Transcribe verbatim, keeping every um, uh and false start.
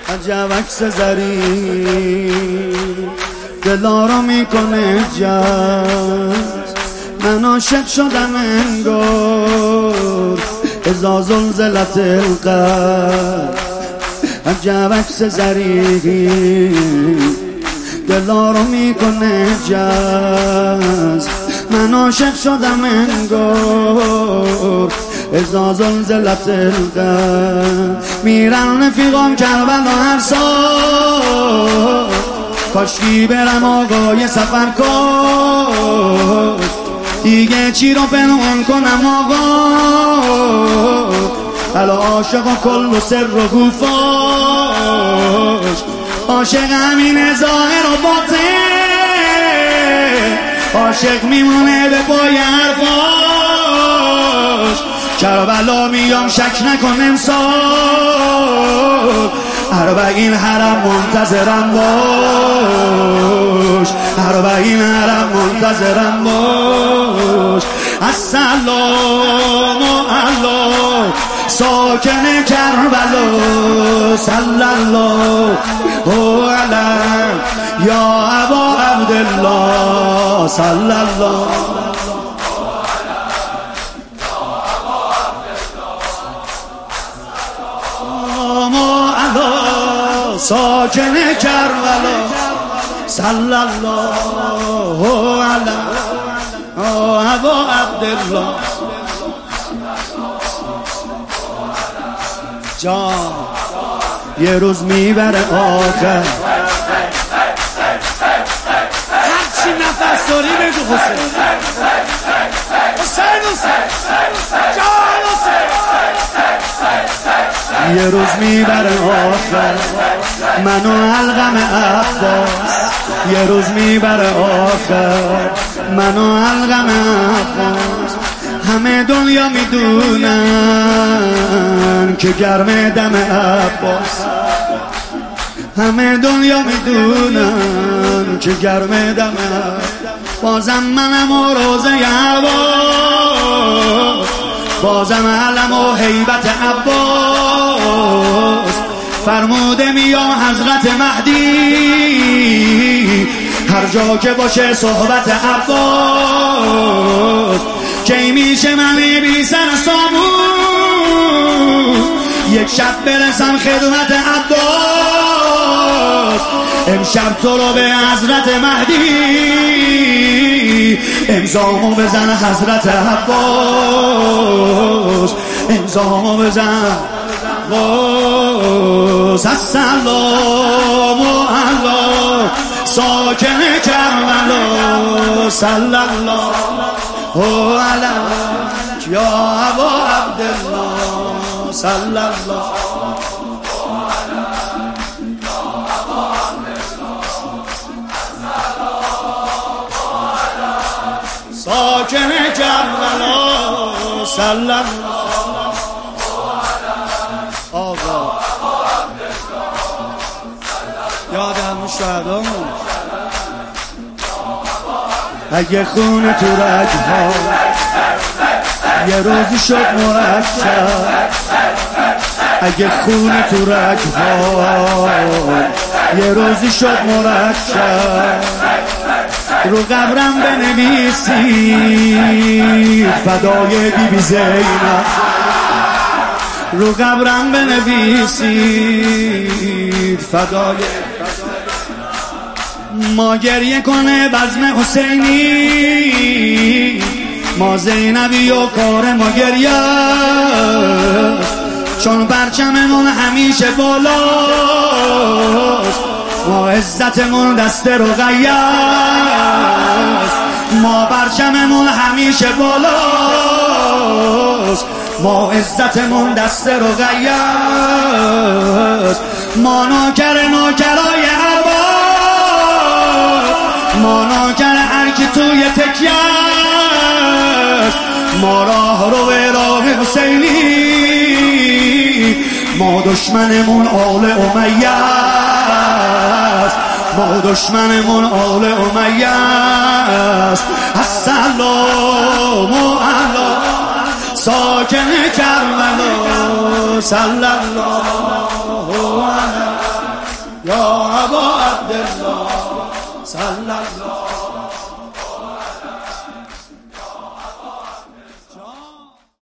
عجب عکس ظریف دلا رو میکنه جذب. من عاشق شدم انگار اذا زلزلت القلب. عجب عکس ظریف دلا رو میکنه جذب. من عاشق شدم انگار اذا زلزلت القلب. میرن رفیقام کربلا هر سال، کاشکی برم آقای سفرکار. دیگه چی رو پنهان کنم آقا، حالا عاشق و کل و سر و گوفاش. عاشق همین ظاهر و باطن، عاشق میمونه به پای حرفاش. کربلا میام شک نکن امسال، اربعین حرم منتظرم باش، اربعین حرم منتظرم باش. السلام الله ساکن کربلا، صلی الله علیه یا ابا عبدالله، صلی الله ساکن کربلا، صلی الله علیه ابا عبدالله. جان یه روز میبره آخر، هرچی نفس داری بگو حسین حسین حسین جان حسین. یه روز میبره آخر منو علقم عباس، یه روز میبره آخر منو علقم عباس. همه دنیا میدونن که گرم دم عباس، همه دنیا میدونن که گرم دم عباس. بازم منم و روزه عباس، بازم علم و حیبت عباس. فرموده میام حضرت مهدی، هر جا که باشه صحبت عباس. کی میشه من بی سر سامون، یک شب برسم خدمت عباس. امشب تو رو به حضرت مهدی، امضامو بزن حضرت عباس، امضامو بزن عباس. السلام الله ساکن کربلا، صلی الله علیه یا ابا عبدالله، صلی الله ساکن کربلا، صلی الله. آقا یاد همون شهدامون، اگه خون تو رگها یه روزی شد مرکب، اگه خون تو رگها یه روزی شد مرکب. رو قبرم بنویسید فدای بی بی زینب، رو قبرم بنویسید فدای. ما گریه کنه بزم حسینی، ما زینبی و کار ما گریه، چون پرچممون همیشه بالاست. ما عزتمون دست رقیه است، ما پرچممون همیشه بالاست. ما عزتمون دست رقیه است، ما نوکر نوکرای عباس، ما نوکر هر کی توی تکیه است. ما راه رو به راه حسینی، ما دشمنمون آل امیه است، ما دشمنمون آل امیه است. السلام علی ساکن کربلا، صلی الله علیه صلی الله